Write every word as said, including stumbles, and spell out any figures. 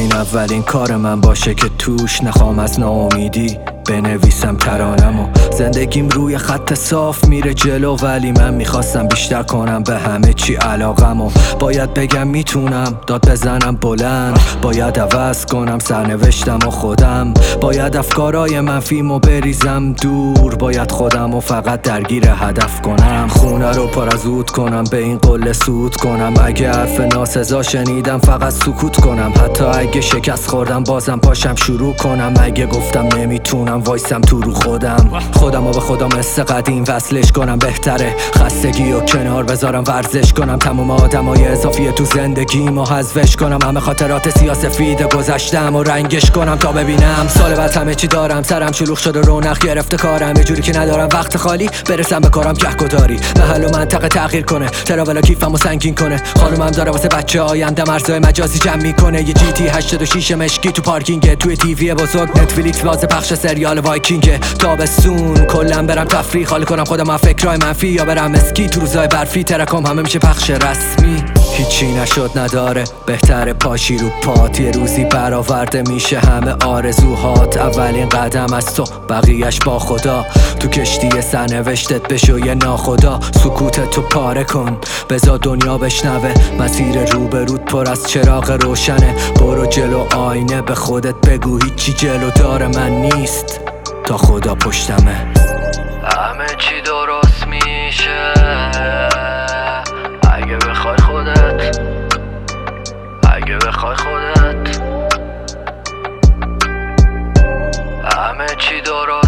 این اولین کار من باشه که توش نخوام از ناامیدی بنویسم ترانمو. زندگیم روی خط صاف میره جلو، ولی من میخواستم بیشتر کنم به همه چی علاقمو. باید بگم میتونم داد بزنم بلند، باید عوض کنم سرنوشتم و خودم، باید افکارای منفیمو بریزم دور، باید خودمو فقط درگیر هدف کنم. خونه رو پر از عود کنم، به این قله سود کنم، اگه حرف ناسزا شنیدم فقط سکوت کنم، حتی اگه شکست خوردم بازم پاشم شروع کنم، اگه گفتم نمیتونم وایسم تو رو خودم. خودمو به خودم مثل قدیم وصلش کنم، بهتره خستگی و کنار بذارم ورزش کنم، تموم آدمای اضافی تو زندگیمو حذفش کنم، همه خاطرات سیاسفید گذشتم و رنگش کنم تا ببینم سال بعد همه چی دارم، سرم شلوغ شده رونق گرفته کارم، یه جوری که ندارم وقت خالی برسم به کارم کهگداری، محل و منطقه تغییر کنه، تراولا کیفمو سنگین کنه، خانومم داره واسه بچه آینده مرزای مجازی جمع میکنه، یه جی تی هشتاد و شش مشکی تو پارکینگ، توی تیوی بزرگ نتفلیکس باز پخش سریال وایکینگ، تابستون کلا برم تفریح خالی کنم خودم از فکرای منفی، یا برم اسکی تو روزای برفی، ترکم همه میشه پخش رسمی. هیچی نشد نداره بهتره پاشی رو پات، یه روزی برآورده میشه همه آرزوهات، اولین قدم از تو بقیهش با خدا، تو کشتی سرنوشتت بشو یه ناخدا، سکوتت تو پاره کن بذار دنیا بشنوه، مسیر روبروت پر از چراغ روشنه، برو جلو آینه به خودت بگو هیچی جلو دار من نیست تا خدا پشتمه، همه چی درست میشه اگه بخوای خودت، اگه بخوای خودت، همه چی درست